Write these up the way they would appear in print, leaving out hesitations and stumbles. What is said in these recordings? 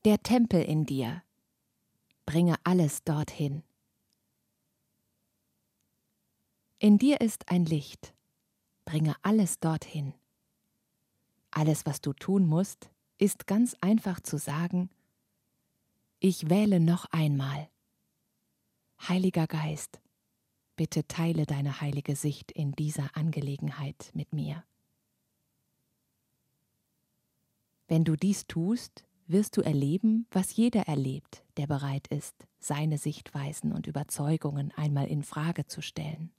Der Tempel in dir. Bringe alles dorthin. In dir ist ein Licht. Bringe alles dorthin. Alles, was du tun musst, ist ganz einfach zu sagen: Ich wähle noch einmal. Heiliger Geist, bitte teile deine heilige Sicht in dieser Angelegenheit mit mir. Wenn du dies tust, wirst du erleben, was jeder erlebt, der bereit ist, seine Sichtweisen und Überzeugungen einmal in Frage zu stellen.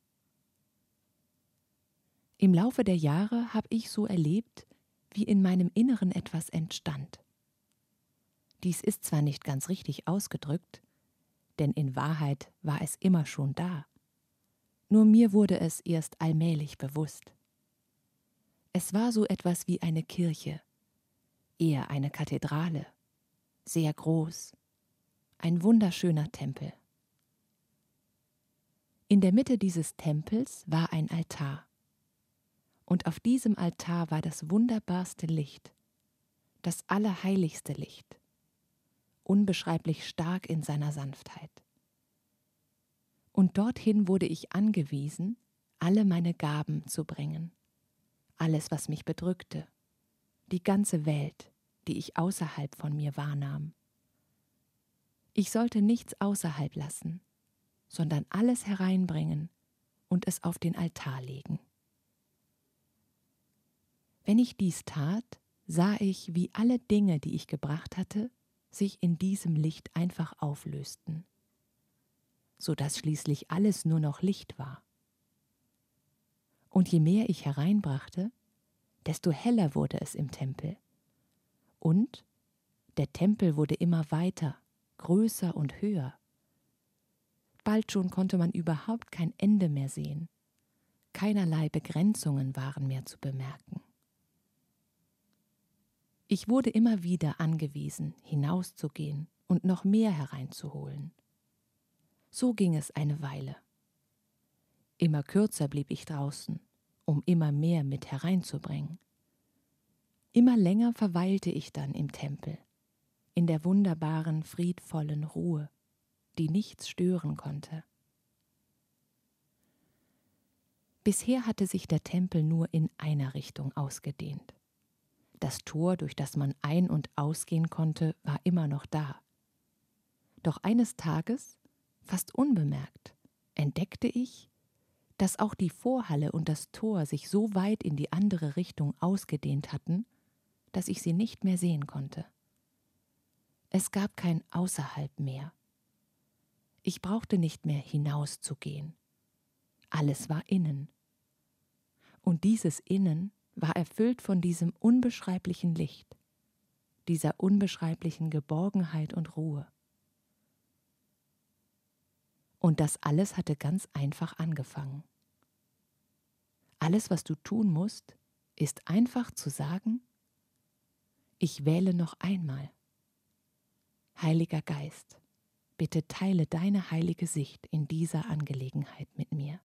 Im Laufe der Jahre habe ich so erlebt, wie in meinem Inneren etwas entstand. Dies ist zwar nicht ganz richtig ausgedrückt, denn in Wahrheit war es immer schon da. Nur mir wurde es erst allmählich bewusst. Es war so etwas wie eine Kirche, eher eine Kathedrale, sehr groß, ein wunderschöner Tempel. In der Mitte dieses Tempels war ein Altar. Und auf diesem Altar war das wunderbarste Licht, das allerheiligste Licht, unbeschreiblich stark in seiner Sanftheit. Und dorthin wurde ich angewiesen, alle meine Gaben zu bringen, alles, was mich bedrückte, die ganze Welt, die ich außerhalb von mir wahrnahm. Ich sollte nichts außerhalb lassen, sondern alles hereinbringen und es auf den Altar legen. Wenn ich dies tat, sah ich, wie alle Dinge, die ich gebracht hatte, sich in diesem Licht einfach auflösten, sodass schließlich alles nur noch Licht war. Und je mehr ich hereinbrachte, desto heller wurde es im Tempel. Und der Tempel wurde immer weiter, größer und höher. Bald schon konnte man überhaupt kein Ende mehr sehen. Keinerlei Begrenzungen waren mehr zu bemerken. Ich wurde immer wieder angewiesen, hinauszugehen und noch mehr hereinzuholen. So ging es eine Weile. Immer kürzer blieb ich draußen, um immer mehr mit hereinzubringen. Immer länger verweilte ich dann im Tempel, in der wunderbaren, friedvollen Ruhe, die nichts stören konnte. Bisher hatte sich der Tempel nur in einer Richtung ausgedehnt. Das Tor, durch das man ein- und ausgehen konnte, war immer noch da. Doch eines Tages, fast unbemerkt, entdeckte ich, dass auch die Vorhalle und das Tor sich so weit in die andere Richtung ausgedehnt hatten, dass ich sie nicht mehr sehen konnte. Es gab kein Außerhalb mehr. Ich brauchte nicht mehr hinauszugehen. Alles war innen. Und dieses Innen war erfüllt von diesem unbeschreiblichen Licht, dieser unbeschreiblichen Geborgenheit und Ruhe. Und das alles hatte ganz einfach angefangen. Alles, was du tun musst, ist einfach zu sagen: Ich wähle noch einmal. Heiliger Geist, bitte teile deine heilige Sicht in dieser Angelegenheit mit mir.